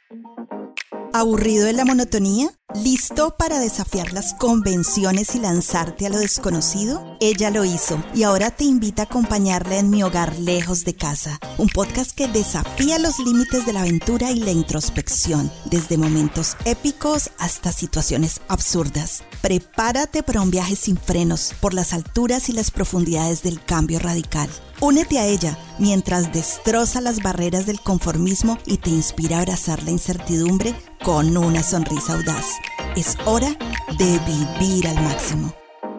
¿Aburrido de la monotonía? ¿Listo para desafiar las convenciones y lanzarte a lo desconocido? Ella lo hizo y ahora te invita a acompañarla en Mi Hogar Lejos de Casa, un podcast que desafía los límites de la aventura y la introspección, desde momentos épicos hasta situaciones absurdas. Prepárate para un viaje sin frenos por las alturas y las profundidades del cambio radical. Únete a ella mientras destroza las barreras del conformismo y te inspira a abrazar la incertidumbre con una sonrisa audaz. Es hora de vivir al máximo.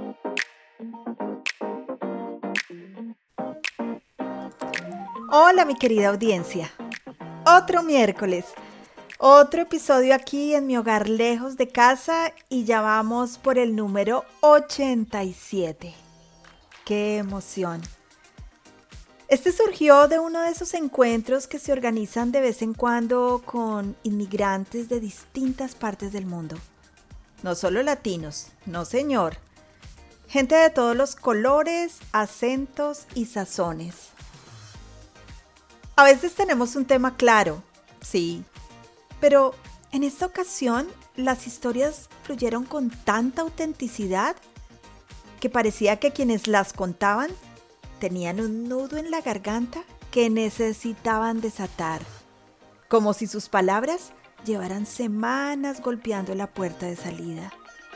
Hola mi querida audiencia, otro miércoles, otro episodio aquí en Mi Hogar Lejos de Casa y ya vamos por el número 87. ¡Qué emoción! Este surgió de uno de esos encuentros que se organizan de vez en cuando con inmigrantes de distintas partes del mundo. No solo latinos, no señor. Gente de todos los colores, acentos y sazones. A veces tenemos un tema claro, sí, pero en esta ocasión las historias fluyeron con tanta autenticidad que parecía que quienes las contaban tenían un nudo en la garganta que necesitaban desatar, como si sus palabras llevaran semanas golpeando la puerta de salida.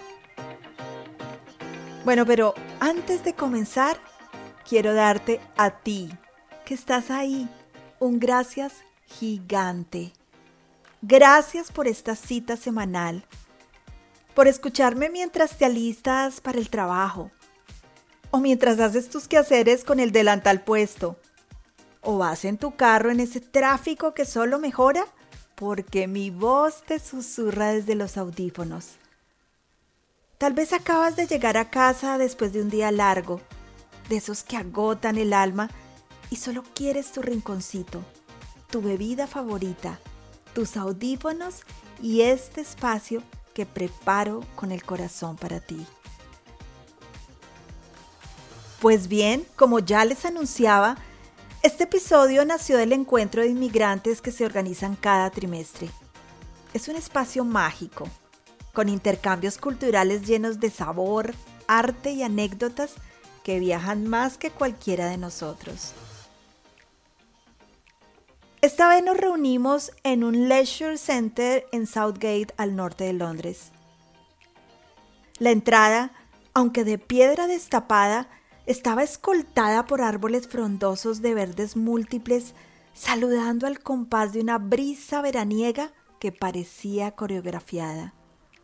Bueno, pero antes de comenzar, quiero darte a ti, que estás ahí, un gracias gigante. Gracias por esta cita semanal, por escucharme mientras te alistas para el trabajo, o mientras haces tus quehaceres con el delantal puesto, o vas en tu carro en ese tráfico que solo mejora porque mi voz te susurra desde los audífonos. Tal vez acabas de llegar a casa después de un día largo, de esos que agotan el alma y solo quieres tu rinconcito, tu bebida favorita, tus audífonos y este espacio que preparo con el corazón para ti. Pues bien, como ya les anunciaba, este episodio nació del encuentro de inmigrantes que se organizan cada trimestre. Es un espacio mágico, con intercambios culturales llenos de sabor, arte y anécdotas que viajan más que cualquiera de nosotros. Esta vez nos reunimos en un leisure center en Southgate, al norte de Londres. La entrada, aunque de piedra destapada, estaba escoltada por árboles frondosos de verdes múltiples, saludando al compás de una brisa veraniega que parecía coreografiada.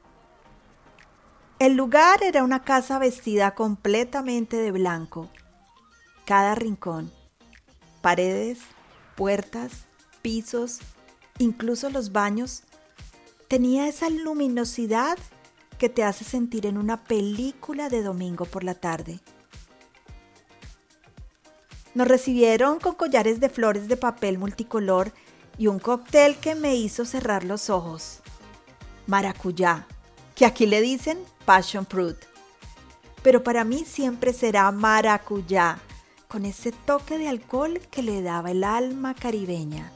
El lugar era una casa vestida completamente de blanco. Cada rincón, paredes, puertas, pisos, incluso los baños, tenía esa luminosidad que te hace sentir en una película de domingo por la tarde. Nos recibieron con collares de flores de papel multicolor y un cóctel que me hizo cerrar los ojos. Maracuyá, que aquí le dicen passion fruit. Pero para mí siempre será maracuyá, con ese toque de alcohol que le daba el alma caribeña.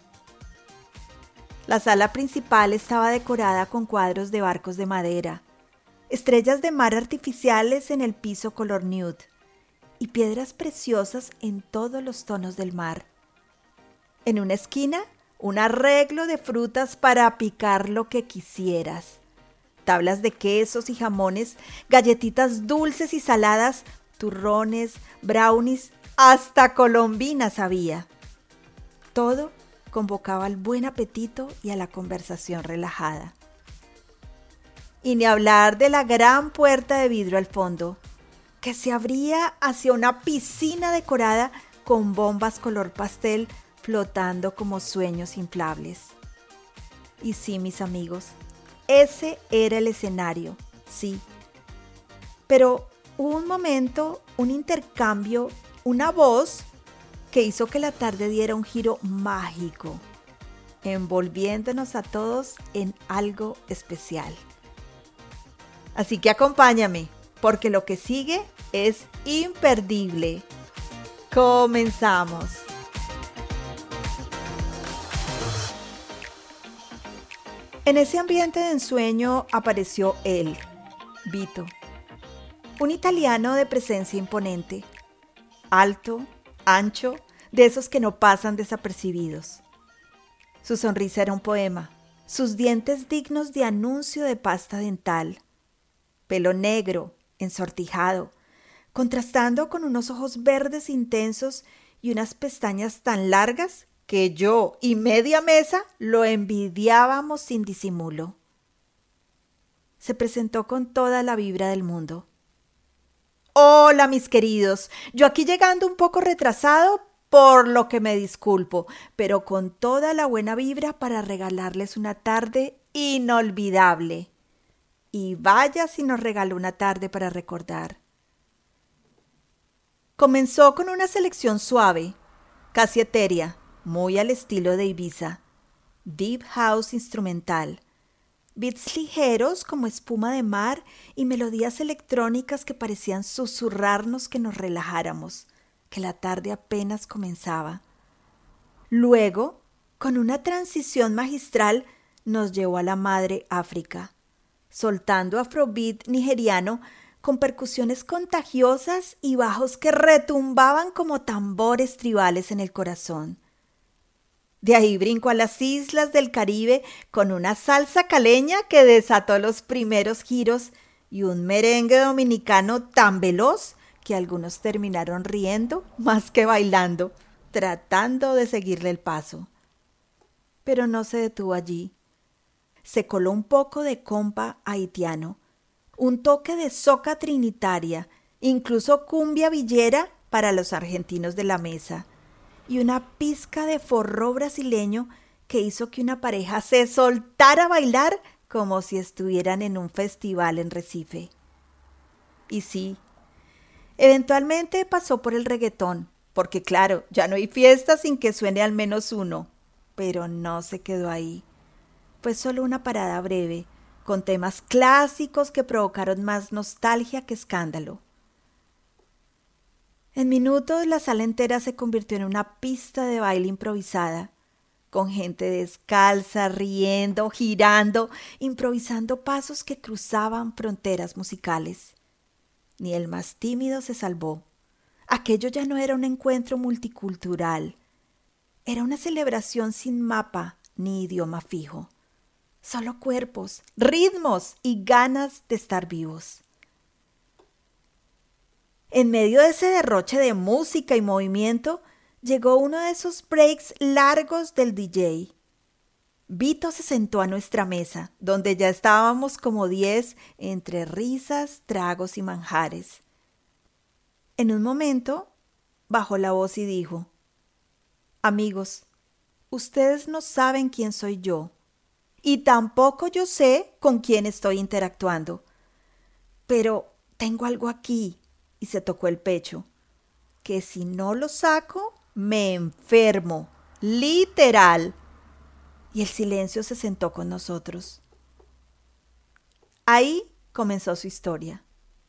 La sala principal estaba decorada con cuadros de barcos de madera, estrellas de mar artificiales en el piso color nude y piedras preciosas en todos los tonos del mar. En una esquina, un arreglo de frutas para picar lo que quisieras. Tablas de quesos y jamones, galletitas dulces y saladas, turrones, brownies, hasta colombinas había. Todo convocaba al buen apetito y a la conversación relajada. Y ni hablar de la gran puerta de vidrio al fondo, que se abría hacia una piscina decorada con bombas color pastel flotando como sueños inflables. Y sí, mis amigos, ese era el escenario, sí. Pero hubo un momento, un intercambio, una voz que hizo que la tarde diera un giro mágico, envolviéndonos a todos en algo especial. Así que acompáñame, porque lo que sigue es imperdible. Comenzamos. En ese ambiente de ensueño apareció él, Vito, un italiano de presencia imponente, alto, ancho, de esos que no pasan desapercibidos. Su sonrisa era un poema, sus dientes dignos de anuncio de pasta dental, pelo negro, ensortijado, contrastando con unos ojos verdes intensos y unas pestañas tan largas que yo y media mesa lo envidiábamos sin disimulo. Se presentó con toda la vibra del mundo. Hola, mis queridos, yo aquí llegando un poco retrasado, por lo que me disculpo, pero con toda la buena vibra para regalarles una tarde inolvidable. Y vaya si nos regaló una tarde para recordar. Comenzó con una selección suave, casi etérea, muy al estilo de Ibiza, deep house instrumental, beats ligeros como espuma de mar y melodías electrónicas que parecían susurrarnos que nos relajáramos, que la tarde apenas comenzaba. Luego, con una transición magistral, nos llevó a la madre África, soltando afrobeat nigeriano con percusiones contagiosas y bajos que retumbaban como tambores tribales en el corazón. De ahí brincó a las islas del Caribe con una salsa caleña que desató los primeros giros y un merengue dominicano tan veloz que algunos terminaron riendo más que bailando, tratando de seguirle el paso. Pero no se detuvo allí. Se coló un poco de compa haitiano, un toque de soca trinitaria, incluso cumbia villera para los argentinos de la mesa, y una pizca de forró brasileño que hizo que una pareja se soltara a bailar como si estuvieran en un festival en Recife. Y sí, eventualmente pasó por el reggaetón, porque claro, ya no hay fiesta sin que suene al menos uno, pero no se quedó ahí. Fue solo una parada breve, con temas clásicos que provocaron más nostalgia que escándalo. En minutos la sala entera se convirtió en una pista de baile improvisada, con gente descalza, riendo, girando, improvisando pasos que cruzaban fronteras musicales. Ni el más tímido se salvó. Aquello ya no era un encuentro multicultural. Era una celebración sin mapa ni idioma fijo. Solo cuerpos, ritmos y ganas de estar vivos. En medio de ese derroche de música y movimiento, llegó uno de esos breaks largos del DJ. Vito se sentó a nuestra mesa, donde ya estábamos como 10 entre risas, tragos y manjares. En un momento, bajó la voz y dijo: Amigos, ustedes no saben quién soy yo. Y tampoco yo sé con quién estoy interactuando. Pero tengo algo aquí, y se tocó el pecho, que si no lo saco, me enfermo, literal. Y el silencio se sentó con nosotros. Ahí comenzó su historia.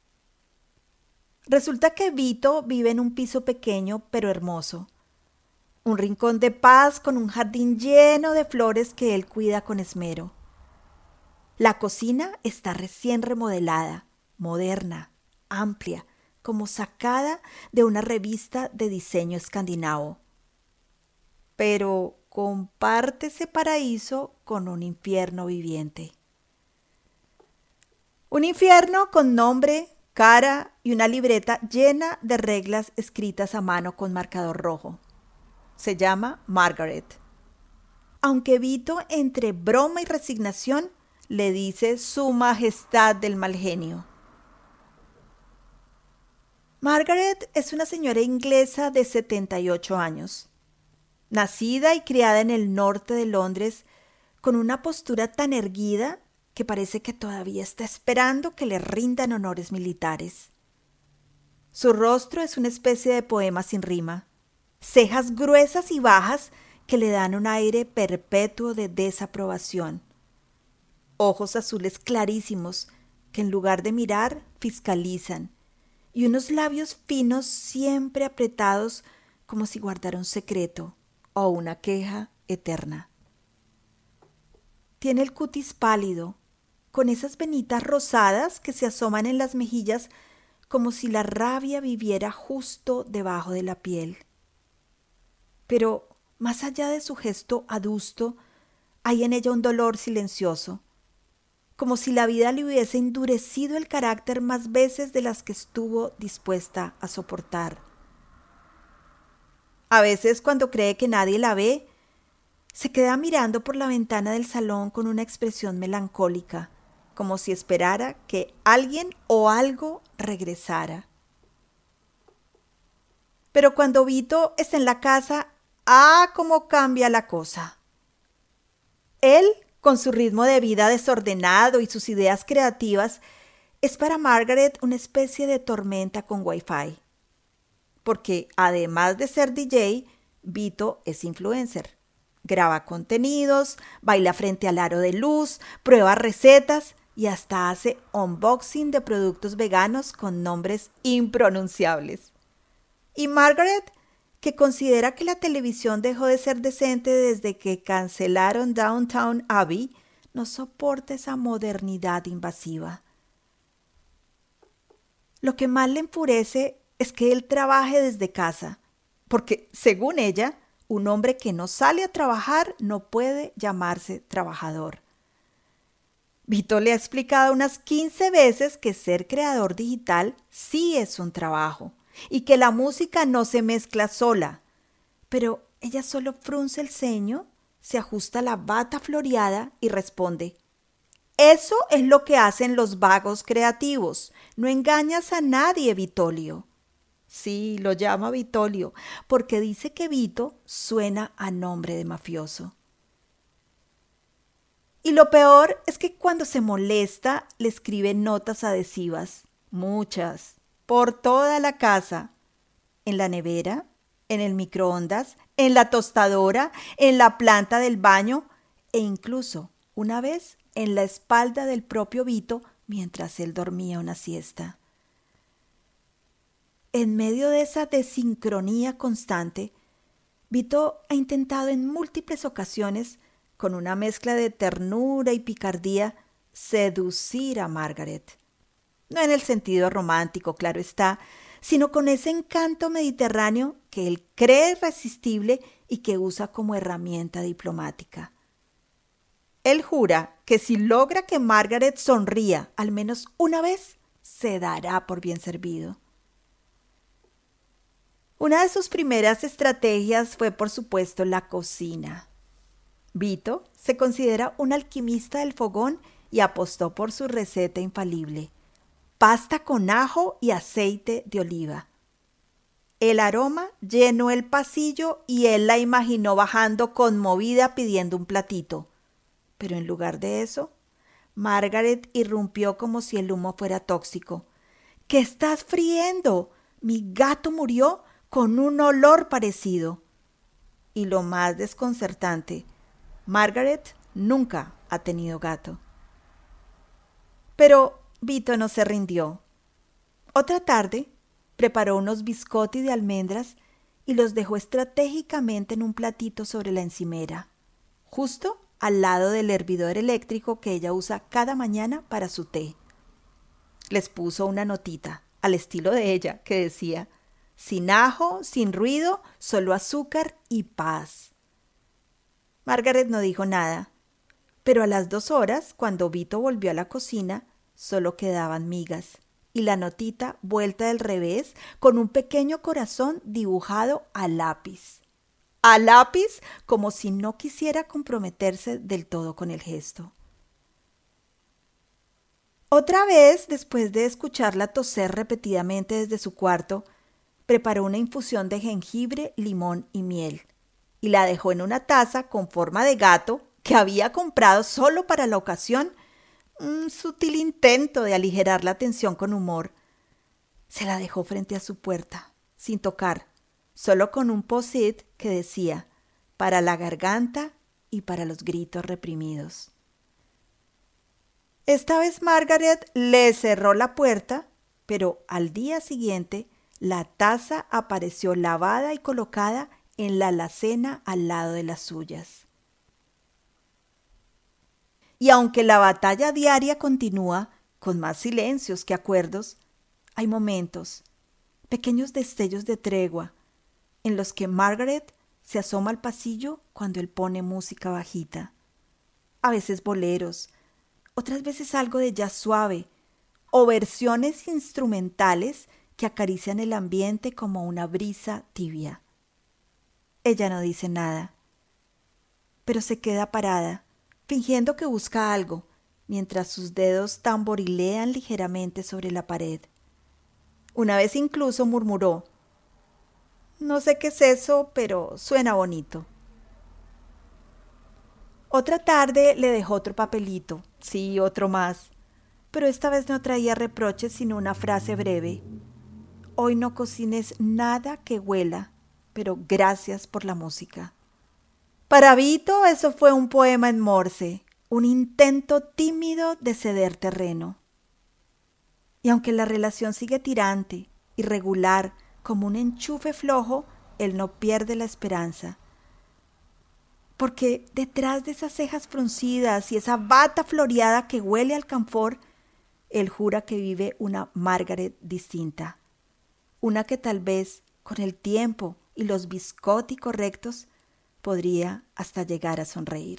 Resulta que Vito vive en un piso pequeño pero hermoso. Un rincón de paz con un jardín lleno de flores que él cuida con esmero. La cocina está recién remodelada, moderna, amplia, como sacada de una revista de diseño escandinavo. Pero comparte ese paraíso con un infierno viviente. Un infierno con nombre, cara y una libreta llena de reglas escritas a mano con marcador rojo. Se llama Margaret. Aunque Vito, entre broma y resignación, le dice Su Majestad del mal genio. Margaret es una señora inglesa de 78 años, nacida y criada en el norte de Londres, con una postura tan erguida que parece que todavía está esperando que le rindan honores militares. Su rostro es una especie de poema sin rima, cejas gruesas y bajas que le dan un aire perpetuo de desaprobación, ojos azules clarísimos que en lugar de mirar fiscalizan, y unos labios finos siempre apretados como si guardara un secreto o una queja eterna. tiene el cutis pálido, con esas venitas rosadas que se asoman en las mejillas como si la rabia viviera justo debajo de la piel. Pero más allá de su gesto adusto, hay en ella un dolor silencioso, como si la vida le hubiese endurecido el carácter más veces de las que estuvo dispuesta a soportar. A veces, cuando cree que nadie la ve, se queda mirando por la ventana del salón con una expresión melancólica, como si esperara que alguien o algo regresara. Pero cuando Vito está en la casa, cómo cambia la cosa. Él, con su ritmo de vida desordenado y sus ideas creativas, es para Margaret una especie de tormenta con Wi-Fi. Porque además de ser DJ, Vito es influencer. Graba contenidos, baila frente al aro de luz, prueba recetas y hasta hace unboxing de productos veganos con nombres impronunciables. Y Margaret, que considera que la televisión dejó de ser decente desde que cancelaron Downton Abbey, no soporta esa modernidad invasiva. Lo que más le enfurece es que él trabaje desde casa, porque, según ella, un hombre que no sale a trabajar no puede llamarse trabajador. Vito le ha explicado unas 15 veces que ser creador digital sí es un trabajo y que la música no se mezcla sola. Pero ella solo frunce el ceño, se ajusta la bata floreada y responde: «Eso es lo que hacen los vagos creativos. No engañas a nadie, Vitolio». Sí, lo llama Vitolio, porque dice que Vito suena a nombre de mafioso. Y lo peor es que cuando se molesta le escribe notas adhesivas, muchas, por toda la casa, en la nevera, en el microondas, en la tostadora, en la planta del baño e incluso, una vez, en la espalda del propio Vito mientras él dormía una siesta. En medio de esa desincronía constante, Vito ha intentado en múltiples ocasiones, con una mezcla de ternura y picardía, seducir a Margaret. No en el sentido romántico, claro está, sino con ese encanto mediterráneo que él cree irresistible y que usa como herramienta diplomática. Él jura que si logra que Margaret sonría al menos una vez, se dará por bien servido. Una de sus primeras estrategias fue, por supuesto, la cocina. Vito se considera un alquimista del fogón y apostó por su receta infalible: pasta con ajo y aceite de oliva. El aroma llenó el pasillo y él la imaginó bajando conmovida pidiendo un platito. Pero en lugar de eso, Margaret irrumpió como si el humo fuera tóxico. «¿Qué estás friendo? Mi gato murió con un olor parecido». Y lo más desconcertante, Margaret nunca ha tenido gato. Pero Vito no se rindió. Otra tarde preparó unos biscotti de almendras y los dejó estratégicamente en un platito sobre la encimera, justo al lado del hervidor eléctrico que ella usa cada mañana para su té. Les puso una notita, al estilo de ella, que decía: «Sin ajo, sin ruido, solo azúcar y paz». Margaret no dijo nada, pero a las 2 horas, cuando Vito volvió a la cocina, solo quedaban migas y la notita vuelta del revés con un pequeño corazón dibujado a lápiz. A lápiz, como si no quisiera comprometerse del todo con el gesto. Otra vez, después de escucharla toser repetidamente desde su cuarto, preparó una infusión de jengibre, limón y miel y la dejó en una taza con forma de gato que había comprado solo para la ocasión, un sutil intento de aligerar la tensión con humor. Se la dejó frente a su puerta, sin tocar, solo con un post-it que decía: «Para la garganta y para los gritos reprimidos». Esta vez Margaret le cerró la puerta, pero al día siguiente la taza apareció lavada y colocada en la alacena al lado de las suyas. Y aunque la batalla diaria continúa, con más silencios que acuerdos, hay momentos, pequeños destellos de tregua, en los que Margaret se asoma al pasillo cuando él pone música bajita. A veces boleros, otras veces algo de jazz suave, o versiones instrumentales que acarician el ambiente como una brisa tibia. Ella no dice nada, pero se queda parada, fingiendo que busca algo, mientras sus dedos tamborilean ligeramente sobre la pared. Una vez incluso murmuró: «No sé qué es eso, pero suena bonito». Otra tarde le dejó otro papelito, sí, otro más, pero esta vez no traía reproches sino una frase breve: «Hoy no cocines nada que huela, pero gracias por la música». Para Vito eso fue un poema en Morse, un intento tímido de ceder terreno. Y aunque la relación sigue tirante, irregular, como un enchufe flojo, él no pierde la esperanza. Porque detrás de esas cejas fruncidas y esa bata floreada que huele al camphor, él jura que vive una Margaret distinta. Una que tal vez, con el tiempo y los biscotti correctos, podría hasta llegar a sonreír.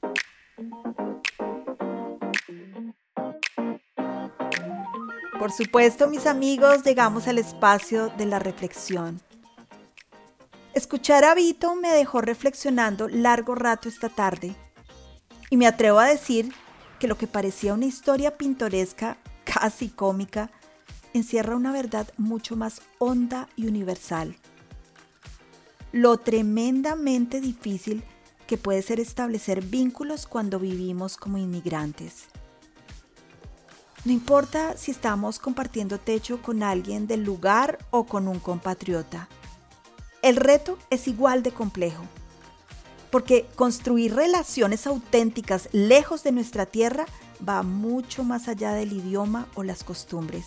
Por supuesto, mis amigos, llegamos al espacio de la reflexión. Escuchar a Vito me dejó reflexionando largo rato esta tarde. Y me atrevo a decir que lo que parecía una historia pintoresca, casi cómica, encierra una verdad mucho más honda y universal. Lo tremendamente difícil que puede ser establecer vínculos cuando vivimos como inmigrantes. No importa si estamos compartiendo techo con alguien del lugar o con un compatriota. El reto es igual de complejo, porque construir relaciones auténticas lejos de nuestra tierra va mucho más allá del idioma o las costumbres.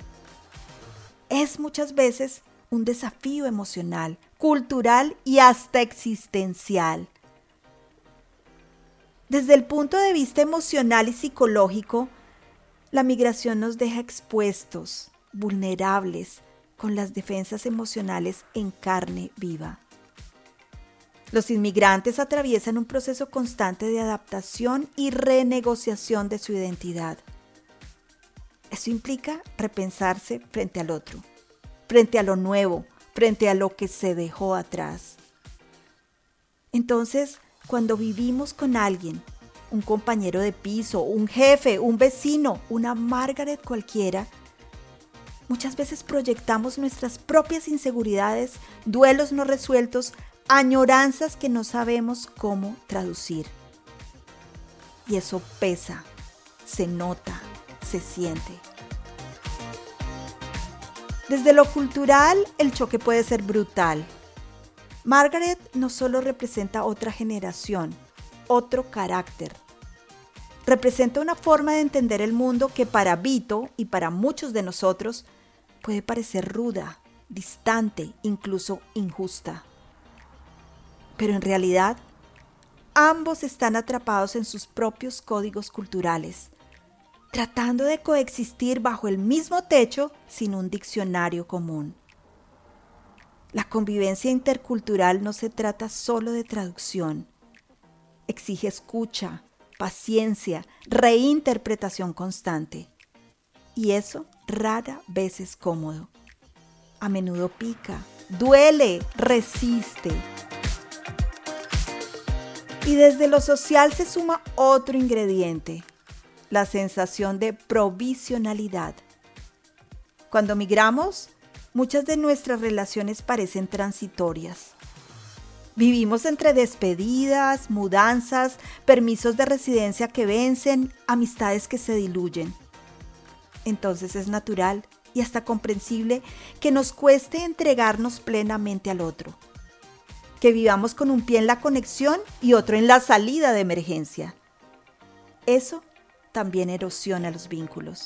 Es muchas veces un desafío emocional, cultural y hasta existencial. Desde el punto de vista emocional y psicológico, la migración nos deja expuestos, vulnerables, con las defensas emocionales en carne viva. Los inmigrantes atraviesan un proceso constante de adaptación y renegociación de su identidad. Eso implica repensarse frente al otro, frente a lo nuevo, frente a lo que se dejó atrás. Entonces, cuando vivimos con alguien, un compañero de piso, un jefe, un vecino, una Margaret cualquiera, muchas veces proyectamos nuestras propias inseguridades, duelos no resueltos, añoranzas que no sabemos cómo traducir. Y eso pesa, se nota, se siente. Desde lo cultural, el choque puede ser brutal. Margaret no solo representa otra generación, otro carácter. Representa una forma de entender el mundo que para Vito y para muchos de nosotros puede parecer ruda, distante, incluso injusta. Pero en realidad, ambos están atrapados en sus propios códigos culturales, tratando de coexistir bajo el mismo techo sin un diccionario común. La convivencia intercultural no se trata solo de traducción. Exige escucha, paciencia, reinterpretación constante. Y eso rara vez es cómodo. A menudo pica, duele, resiste. Y desde lo social se suma otro ingrediente: la sensación de provisionalidad. Cuando migramos, muchas de nuestras relaciones parecen transitorias. Vivimos entre despedidas, mudanzas, permisos de residencia que vencen, amistades que se diluyen. Entonces es natural y hasta comprensible que nos cueste entregarnos plenamente al otro. Que vivamos con un pie en la conexión y otro en la salida de emergencia. Eso también erosiona los vínculos.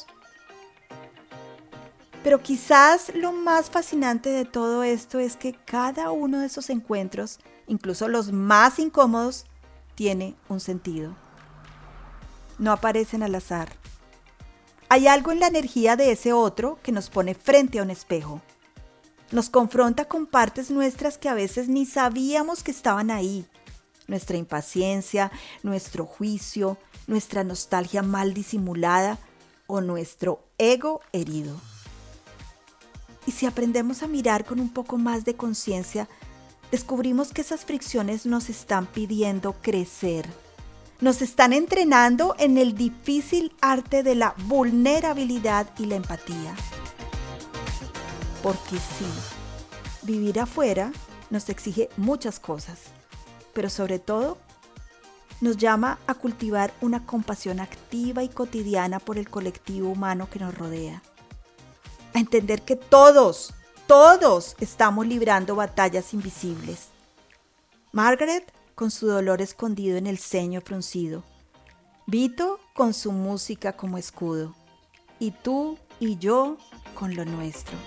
Pero quizás lo más fascinante de todo esto es que cada uno de esos encuentros, incluso los más incómodos, tiene un sentido. no aparecen al azar. Hay algo en la energía de ese otro que nos pone frente a un espejo. Nos confronta con partes nuestras que a veces ni sabíamos que estaban ahí. Nuestra impaciencia, nuestro juicio, nuestra nostalgia mal disimulada o nuestro ego herido. Y si aprendemos a mirar con un poco más de conciencia, descubrimos que esas fricciones nos están pidiendo crecer. Nos están entrenando en el difícil arte de la vulnerabilidad y la empatía. Porque sí, vivir afuera nos exige muchas cosas, pero sobre todo nos llama a cultivar una compasión activa y cotidiana por el colectivo humano que nos rodea. A entender que todos estamos librando batallas invisibles. Margaret con su dolor escondido en el ceño fruncido. Vito con su música como escudo. Y tú y yo con lo nuestro.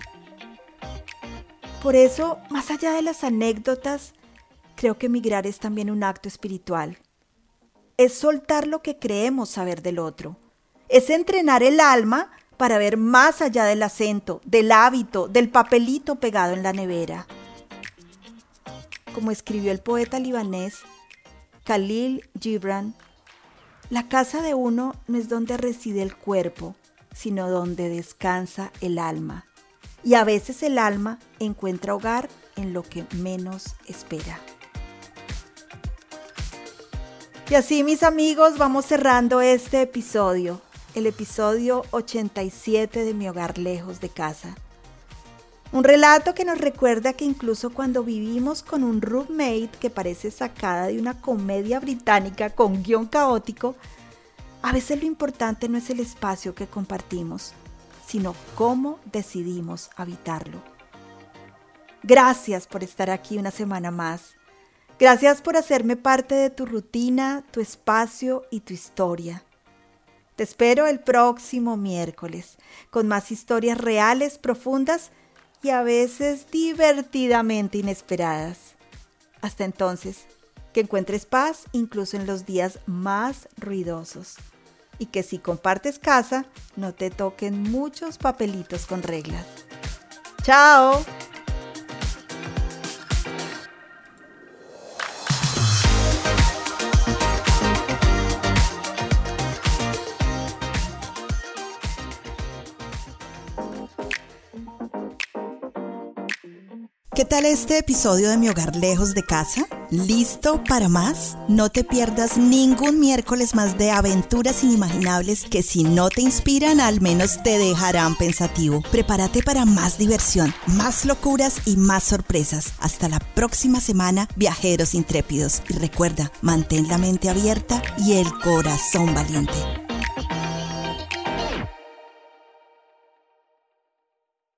Por eso, más allá de las anécdotas, creo que migrar es también un acto espiritual. Es soltar lo que creemos saber del otro. Es entrenar el alma para ver más allá del acento, del hábito, del papelito pegado en la nevera. Como escribió el poeta libanés Khalil Gibran, la casa de uno no es donde reside el cuerpo, sino donde descansa el alma. Y a veces el alma encuentra hogar en lo que menos espera. Y así, mis amigos, vamos cerrando este episodio. El episodio 87 de Mi Hogar Lejos de Casa. Un relato que nos recuerda que incluso cuando vivimos con un roommate que parece sacada de una comedia británica con guión caótico, a veces lo importante no es el espacio que compartimos, sino cómo decidimos habitarlo. Gracias por estar aquí una semana más. Gracias por hacerme parte de tu rutina, tu espacio y tu historia. Te espero el próximo miércoles con más historias reales, profundas y a veces divertidamente inesperadas. Hasta entonces, que encuentres paz incluso en los días más ruidosos y que si compartes casa no te toquen muchos papelitos con reglas. ¡Chao! ¿Qué tal este episodio de Mi Hogar Lejos de Casa? ¿Listo para más? No te pierdas ningún miércoles más de aventuras inimaginables que si no te inspiran, al menos te dejarán pensativo. Prepárate para más diversión, más locuras y más sorpresas. Hasta la próxima semana, viajeros intrépidos. Y recuerda, mantén la mente abierta y el corazón valiente.